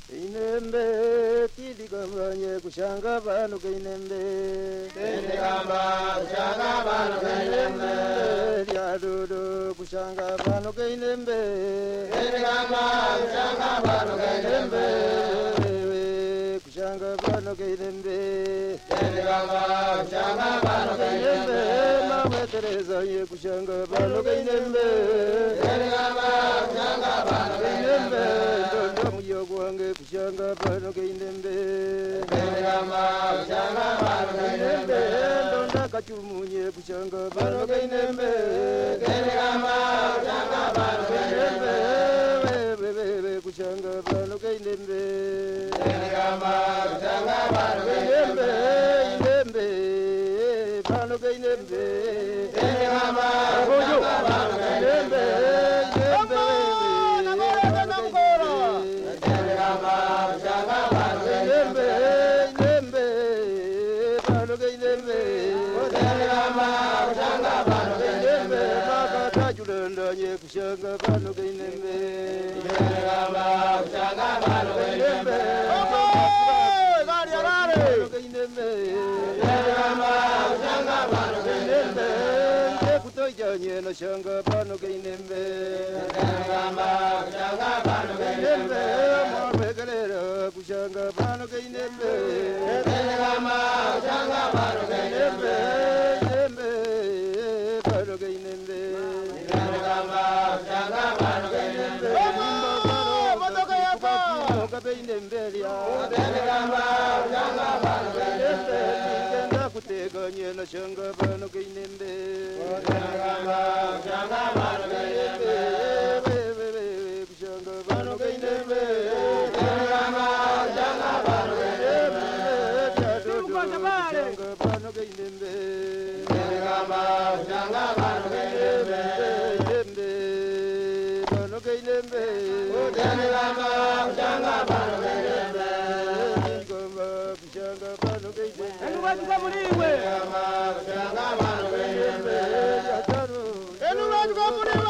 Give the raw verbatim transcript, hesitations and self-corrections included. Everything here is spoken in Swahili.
inembe tidigambanye kushanga bano kainembe Tindigamba kushanga bano kainembe yadodo kushanga bano kainembe Tindigamba kushanga bano kainembe kushanga bano kainembe Tindigamba kushanga bano kainembe mama Teresa ye kushanga bano kainembe Tindigamba kushanga bano kainembe ndondo muyogo wange kushanga bano kainembe Tindigamba kushanga bano kainembe ndonda kachumunye kushanga bano kainembe Tindigamba kushanga bano kainembe bebe kushanga bano kainembe Tindigamba kushanga bano kainembe kainembe inembe bano kainembe Tindigamba kushanga bano kainembe inembe Tindigamba kushanga bano inembe kainembe inembe bano kainembe Tindigamba kushanga bano kainembe kainembe makatachulendanye kushanga bano kainembe Tindigamba kushanga bano kainembe kainembe Tindigamba kushanga bano kainembe kutojanye na shanga bano kainembe Tindigamba kushanga bano kainembe kainembe mwabegelera kushanga bano kainembe Tindigamba kushanga bano kainembe kainembe inembe bano kainembe Tindigamba kushanga bano kainembe kabeinembelia Tindigamba kushanga bano kainembe ngenda kuteganye na shanga bano kainembe Tindigamba kushanga bano kainembe kushanga bano kainembe Tindigamba kushanga bano kainembe kushanga bano kainembe Tindigamba kushanga bano kainembe bano kainembe Tindigamba kushanga bano kainembe ngoma kushanga bano kainembe Tindigamba kushanga bano kainembe yataro Tindigamba